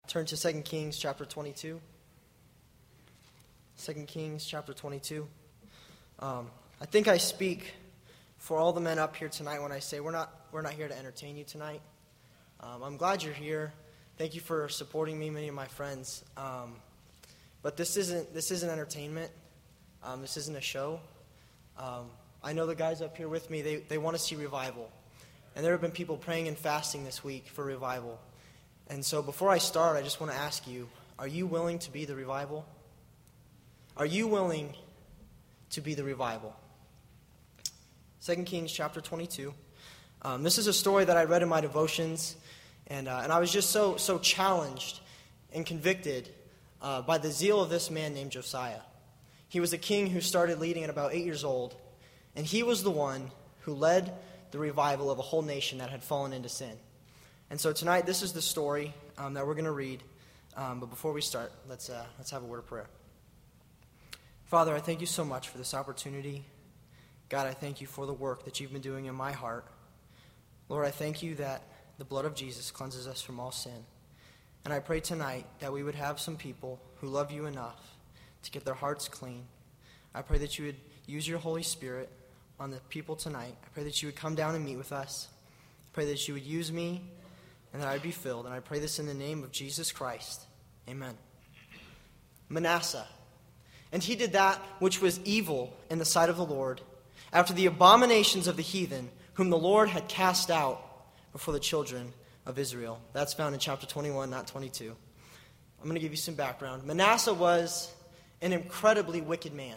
Turn to 2 Kings chapter 22. 2 Kings chapter 22. I think I speak for all the men up here tonight when I say we're not here to entertain you tonight. I'm glad you're here. Thank you for supporting me, many of my friends. But this isn't entertainment. This isn't a show. I know the guys up here with me, they want to see revival. And there have been people praying and fasting this week for revival. And so before I start, I just want to ask you, are you willing to be the revival? Are you willing to be the revival? 2 Kings chapter 22. This is a story that I read in my devotions, and I was just so challenged and convicted by the zeal of this man named Josiah. He was a king who started leading at about 8 years old, and he was the one who led the revival of a whole nation that had fallen into sin. And so tonight, this is the story that we're going to read. But before we start, let's have a word of prayer. Father, I thank you so much for this opportunity. God, I thank you for the work that you've been doing in my heart. Lord, I thank you that the blood of Jesus cleanses us from all sin. And I pray tonight that we would have some people who love you enough to get their hearts clean. I pray that you would use your Holy Spirit on the people tonight. I pray that you would come down and meet with us. I pray that you would use me and that I would be filled. And I pray this in the name of Jesus Christ. Amen. Manasseh. And he did that which was evil in the sight of the Lord, after the abominations of the heathen, whom the Lord had cast out before the children of Israel. That's found in chapter 21, not 22. I'm going to give you some background. Manasseh was an incredibly wicked man.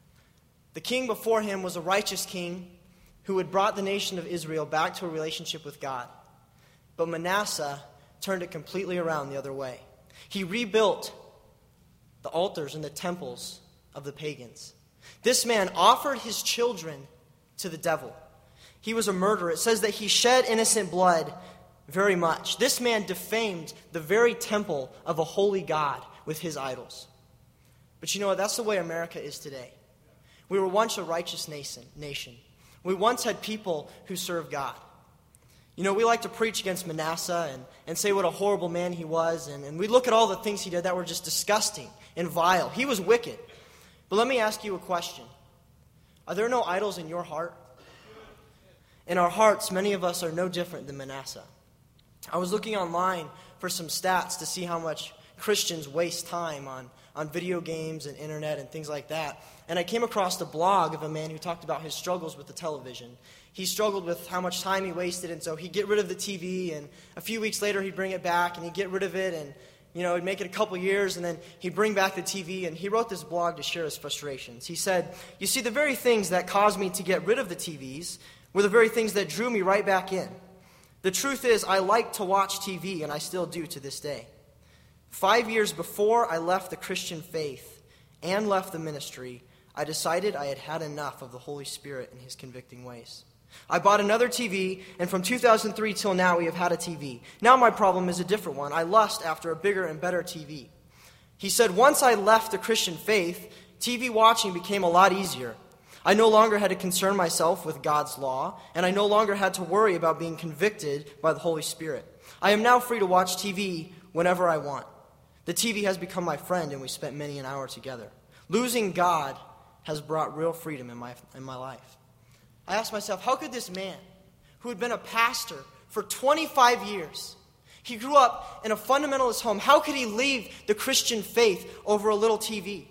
The king before him was a righteous king who had brought the nation of Israel back to a relationship with God. But Manasseh turned it completely around the other way. He rebuilt the altars and the temples of the pagans. This man offered his children to the devil. He was a murderer. It says that he shed innocent blood very much. This man defamed the very temple of a holy God with his idols. But you know what? That's the way America is today. We were once a righteous nation. We once had people who served God. You know, we like to preach against Manasseh and say what a horrible man he was. And we look at all the things he did that were just disgusting and vile. He was wicked. But let me ask you a question. Are there no idols in your heart? In our hearts, many of us are no different than Manasseh. I was looking online for some stats to see how much Christians waste time on video games and internet and things like that. And I came across the blog of a man who talked about his struggles with the television. He struggled with how much time he wasted, and so he'd get rid of the TV, and a few weeks later he'd bring it back, and he'd get rid of it, and it'd make it a couple years, and then he'd bring back the TV, and he wrote this blog to share his frustrations. He said, "You see, the very things that caused me to get rid of the TVs were the very things that drew me right back in. The truth is, I like to watch TV, and I still do to this day. 5 years before I left the Christian faith and left the ministry, I decided I had had enough of the Holy Spirit and his convicting ways. I bought another TV, and from 2003 till now, we have had a TV. Now my problem is a different one. I lust after a bigger and better TV." He said, "Once I left the Christian faith, TV watching became a lot easier. I no longer had to concern myself with God's law, and I no longer had to worry about being convicted by the Holy Spirit. I am now free to watch TV whenever I want. The TV has become my friend, and we spent many an hour together. Losing God has brought real freedom in my life." I asked myself, how could this man, who had been a pastor for 25 years, he grew up in a fundamentalist home, how could he leave the Christian faith over a little TV?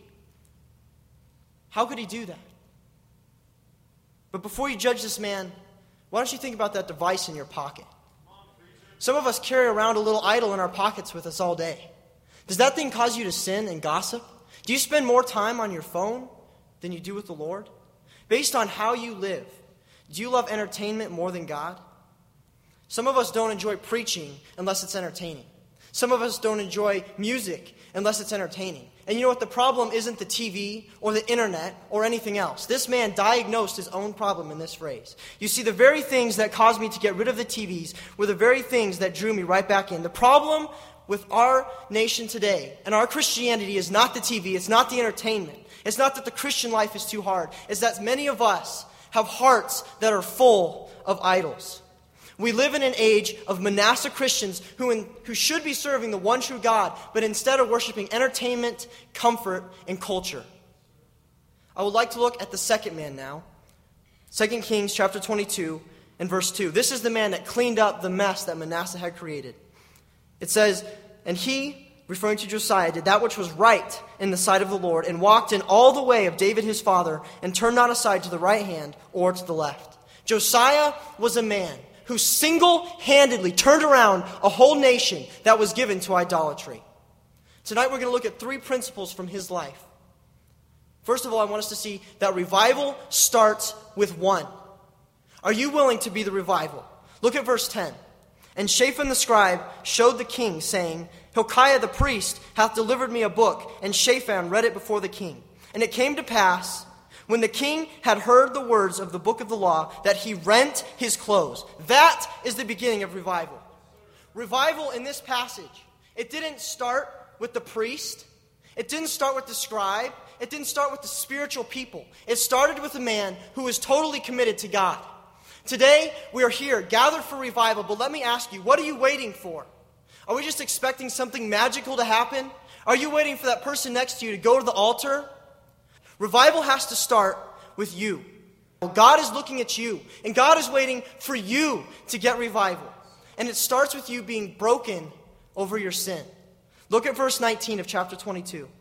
How could he do that? But before you judge this man, why don't you think about that device in your pocket? Some of us carry around a little idol in our pockets with us all day. Does that thing cause you to sin and gossip? Do you spend more time on your phone than you do with the Lord? Based on how you live, do you love entertainment more than God? Some of us don't enjoy preaching unless it's entertaining. Some of us don't enjoy music unless it's entertaining. And you know what? The problem isn't the TV or the internet or anything else. This man diagnosed his own problem in this phrase. You see, the very things that caused me to get rid of the TVs were the very things that drew me right back in. The problem with our nation today and our Christianity is not the TV, it's not the entertainment. It's not that the Christian life is too hard. It's that many of us have hearts that are full of idols. We live in an age of Manasseh Christians who should be serving the one true God, but instead are worshiping entertainment, comfort, and culture. I would like to look at the second man now. 2 Kings chapter 22 and verse 2. This is the man that cleaned up the mess that Manasseh had created. It says, "And he," referring to Josiah, "did that which was right in the sight of the Lord, and walked in all the way of David his father, and turned not aside to the right hand or to the left." Josiah was a man who single-handedly turned around a whole nation that was given to idolatry. Tonight we're going to look at 3 principles from his life. First of all, I want us to see that revival starts with one. Are you willing to be the revival? Look at verse 10. "And Shaphan the scribe showed the king, saying, Hilkiah the priest hath delivered me a book, and Shaphan read it before the king. And it came to pass, when the king had heard the words of the book of the law, that he rent his clothes." That is the beginning of revival. Revival in this passage, it didn't start with the priest. It didn't start with the scribe. It didn't start with the spiritual people. It started with a man who was totally committed to God. Today, we are here, gathered for revival, but let me ask you, what are you waiting for? Are we just expecting something magical to happen? Are you waiting for that person next to you to go to the altar? Revival has to start with you. God is looking at you, and God is waiting for you to get revival. And it starts with you being broken over your sin. Look at verse 19 of chapter 22.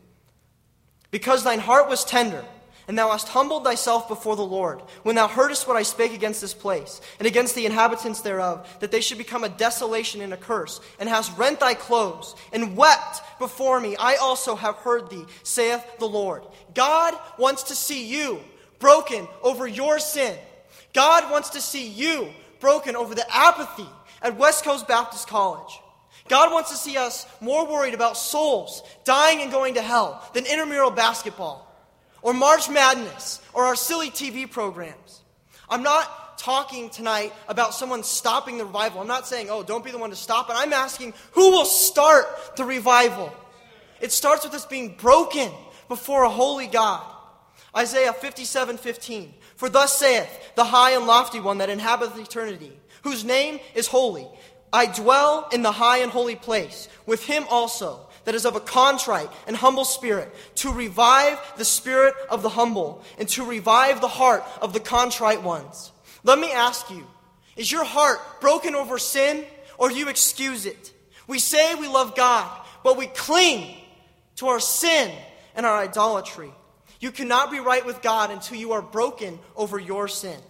"Because thine heart was tender, and thou hast humbled thyself before the Lord, when thou heardest what I spake against this place, and against the inhabitants thereof, that they should become a desolation and a curse, and hast rent thy clothes, and wept before me, I also have heard thee, saith the Lord." God wants to see you broken over your sin. God wants to see you broken over the apathy at West Coast Baptist College. God wants to see us more worried about souls dying and going to hell than intramural basketball or March Madness or our silly TV programs. I'm not talking tonight about someone stopping the revival. I'm not saying, oh, don't be the one to stop it. I'm asking, who will start the revival? It starts with us being broken before a holy God. Isaiah 57:15. "For thus saith the high and lofty one that inhabiteth eternity, whose name is holy. I dwell in the high and holy place, with him also that is of a contrite and humble spirit, to revive the spirit of the humble, and to revive the heart of the contrite ones." Let me ask you, is your heart broken over sin, or do you excuse it? We say we love God, but we cling to our sin and our idolatry. You cannot be right with God until you are broken over your sin.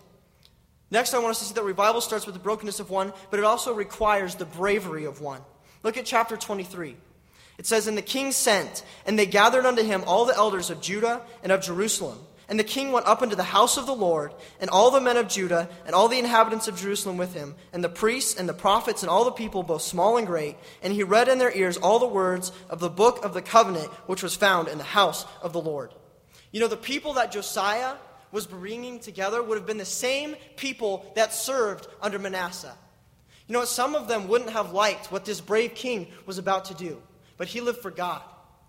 Next, I want us to see that revival starts with the brokenness of one, but it also requires the bravery of one. Look at chapter 23. It says, "And the king sent, and they gathered unto him all the elders of Judah and of Jerusalem. And the king went up into the house of the Lord, and all the men of Judah, and all the inhabitants of Jerusalem with him, and the priests and the prophets, and all the people, both small and great. And he read in their ears all the words of the book of the covenant, which was found in the house of the Lord." You know, the people that Josiah was bringing together would have been the same people that served under Manasseh. You know, some of them wouldn't have liked what this brave king was about to do, but he lived for God.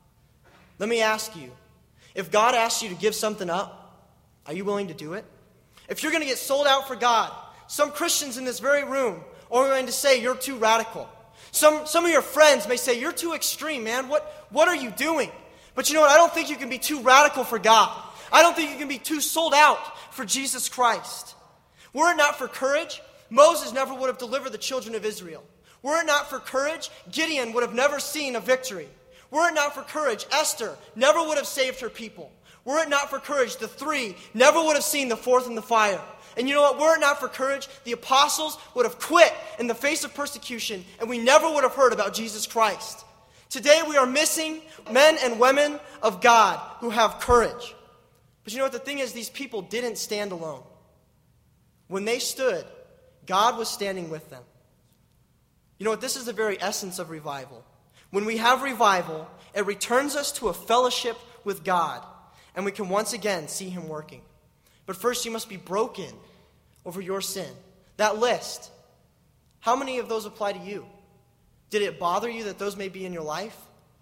Let me ask you, if God asks you to give something up, are you willing to do it? If you're going to get sold out for God, some Christians in this very room are going to say you're too radical. Some of your friends may say, "You're too extreme, man. What are you doing?" But you know what? I don't think you can be too radical for God. I don't think you can be too sold out for Jesus Christ. Were it not for courage, Moses never would have delivered the children of Israel. Were it not for courage, Gideon would have never seen a victory. Were it not for courage, Esther never would have saved her people. Were it not for courage, the 3 never would have seen the 4th in the fire. And you know what? Were it not for courage, the apostles would have quit in the face of persecution, and we never would have heard about Jesus Christ. Today we are missing men and women of God who have courage. But you know what? The thing is, these people didn't stand alone. When they stood, God was standing with them. You know what? This is the very essence of revival. When we have revival, it returns us to a fellowship with God, and we can once again see him working. But first, you must be broken over your sin. That list, how many of those apply to you? Did it bother you that those may be in your life?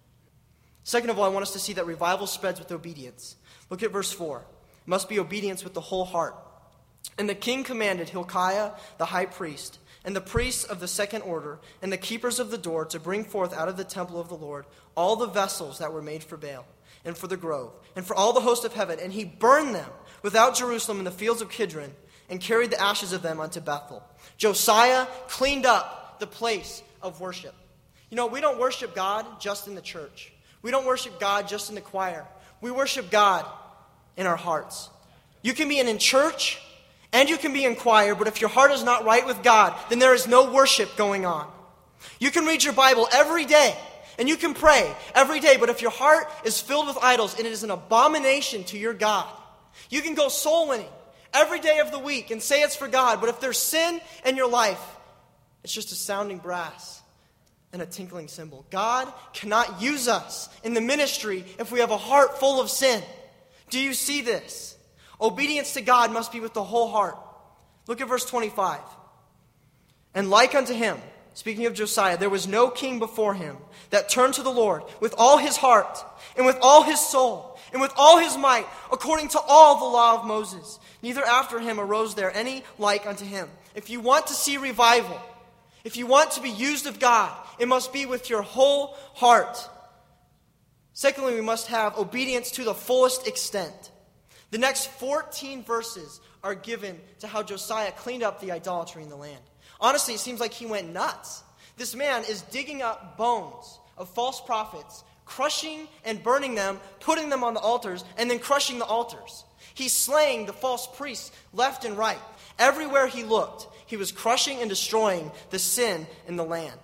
Second of all, I want us to see that revival spreads with obedience. Look at verse 4. It must be obedience with the whole heart. "And the king commanded Hilkiah the high priest, and the priests of the second order, and the keepers of the door, to bring forth out of the temple of the Lord all the vessels that were made for Baal, and for the grove, and for all the host of heaven. And he burned them without Jerusalem in the fields of Kidron, and carried the ashes of them unto Bethel. Josiah cleaned up the place of worship. You know, we don't worship God just in the church. We don't worship God just in the choir. We worship God in our hearts. You can be in church and you can be in choir, but if your heart is not right with God, then there is no worship going on. You can read your Bible every day and you can pray every day, but if your heart is filled with idols and it is an abomination to your God, you can go soul winning every day of the week and say it's for God, but if there's sin in your life, it's just a sounding brass and a tinkling cymbal. God cannot use us in the ministry if we have a heart full of sin. Do you see this? Obedience to God must be with the whole heart. Look at verse 25. And like unto him, speaking of Josiah, there was no king before him that turned to the Lord with all his heart and with all his soul and with all his might, according to all the law of Moses. Neither after him arose there any like unto him. If you want to see revival, if you want to be used of God, it must be with your whole heart. Secondly, we must have obedience to the fullest extent. The next 14 verses are given to how Josiah cleaned up the idolatry in the land. Honestly, it seems like he went nuts. This man is digging up bones of false prophets, crushing and burning them, putting them on the altars, and then crushing the altars. He's slaying the false priests left and right. Everywhere he looked, he was crushing and destroying the sin in the land.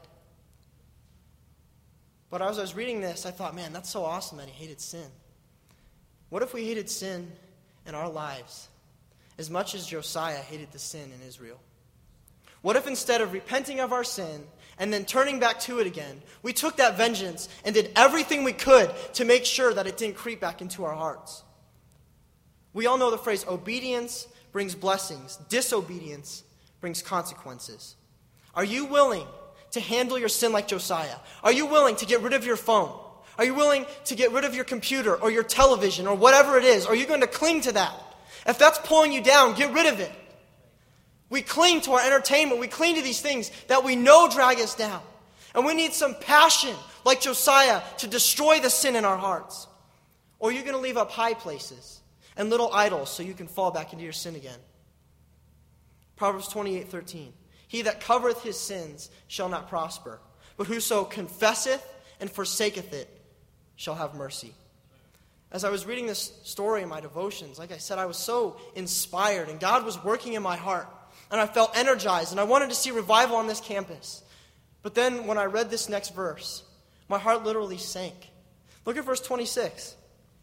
But as I was reading this, I thought, man, that's so awesome that he hated sin. What if we hated sin in our lives as much as Josiah hated the sin in Israel? What if instead of repenting of our sin and then turning back to it again, we took that vengeance and did everything we could to make sure that it didn't creep back into our hearts? We all know the phrase, obedience brings blessings, disobedience brings consequences. Are you willing to handle your sin like Josiah? Are you willing to get rid of your phone? Are you willing to get rid of your computer or your television or whatever it is? Are you going to cling to that? If that's pulling you down, get rid of it. We cling to our entertainment. We cling to these things that we know drag us down. And we need some passion, like Josiah, to destroy the sin in our hearts. Or you're going to leave up high places and little idols so you can fall back into your sin again. Proverbs 28:13. He that covereth his sins shall not prosper, but whoso confesseth and forsaketh it shall have mercy. As I was reading this story in my devotions, like I said, I was so inspired, and God was working in my heart, and I felt energized, and I wanted to see revival on this campus. But then when I read this next verse, my heart literally sank. Look at verse 26.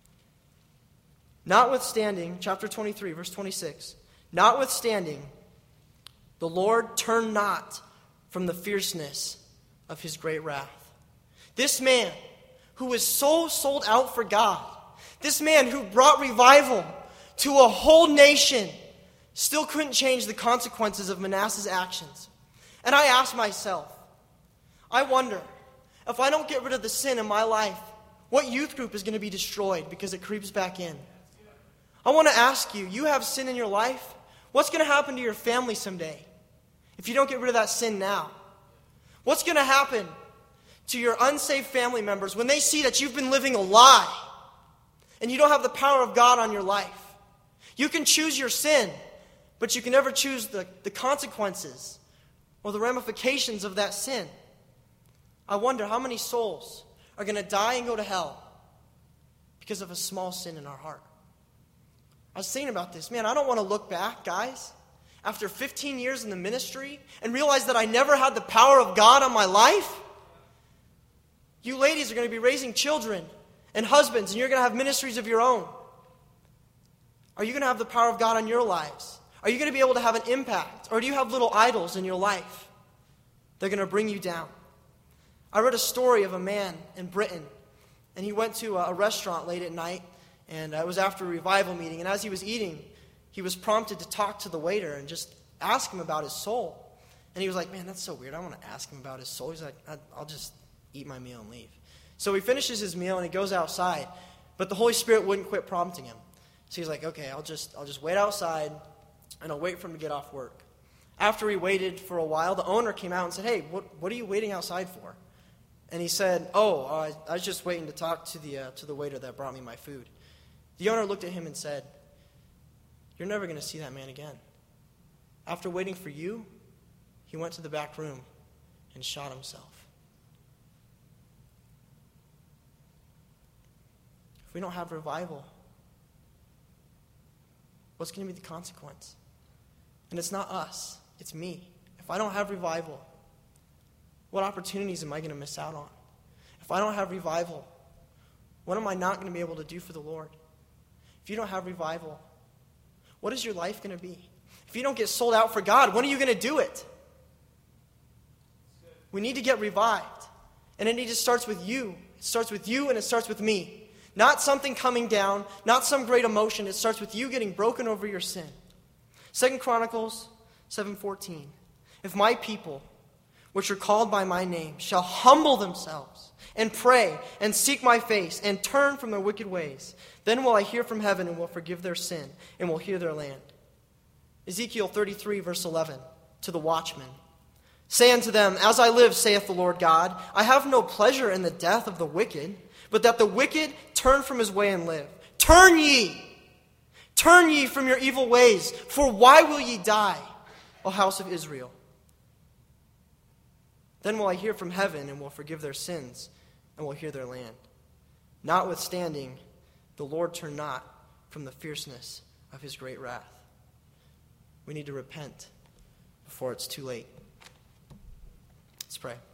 Notwithstanding, chapter 23, verse 26, notwithstanding, the Lord turned not from the fierceness of his great wrath. This man who was so sold out for God, this man who brought revival to a whole nation, still couldn't change the consequences of Manasseh's actions. And I asked myself, I wonder, if I don't get rid of the sin in my life, what youth group is going to be destroyed because it creeps back in? I want to ask you, you have sin in your life? What's going to happen to your family someday if you don't get rid of that sin now? What's going to happen to your unsaved family members when they see that you've been living a lie and you don't have the power of God on your life? You can choose your sin, but you can never choose the consequences or the ramifications of that sin. I wonder how many souls are going to die and go to hell because of a small sin in our heart. I was thinking about this. Man, I don't want to look back, guys, after 15 years in the ministry and realize that I never had the power of God on my life. You ladies are going to be raising children and husbands, and you're going to have ministries of your own. Are you going to have the power of God on your lives? Are you going to be able to have an impact? Or do you have little idols in your life? They're going to bring you down. I read a story of a man in Britain, and he went to a restaurant late at night, and it was after a revival meeting, and as he was eating, he was prompted to talk to the waiter and just ask him about his soul. And he was like, man, that's so weird. I want to ask him about his soul. He's like, I'll just eat my meal and leave. So he finishes his meal and he goes outside, but the Holy Spirit wouldn't quit prompting him. So he's like, okay, I'll just wait outside and I'll wait for him to get off work. After he waited for a while, the owner came out and said, "Hey, what are you waiting outside for?" And he said, I was just waiting to talk to the waiter that brought me my food." The owner looked at him and said, "You're never going to see that man again." After waiting for you, he went to the back room and shot himself. If we don't have revival, what's going to be the consequence? And it's not us, it's me. If I don't have revival, what opportunities am I going to miss out on? If I don't have revival, what am I not going to be able to do for the Lord? If you don't have revival, what is your life going to be? If you don't get sold out for God, when are you going to do it? We need to get revived. And it just starts with you. It starts with you and it starts with me. Not something coming down, not some great emotion. It starts with you getting broken over your sin. 2 Chronicles 7:14. "If my people, which are called by my name, shall humble themselves and pray and seek my face and turn from their wicked ways, then will I hear from heaven and will forgive their sin and will heal their land." Ezekiel 33, verse 11, to the watchmen. "Say unto them, As I live, saith the Lord God, I have no pleasure in the death of the wicked, but that the wicked turn from his way and live. Turn ye from your evil ways, for why will ye die, O house of Israel? Then will I hear from heaven and will forgive their sins and will heal their land. Notwithstanding, the Lord turned not from the fierceness of his great wrath." We need to repent before it's too late. Let's pray.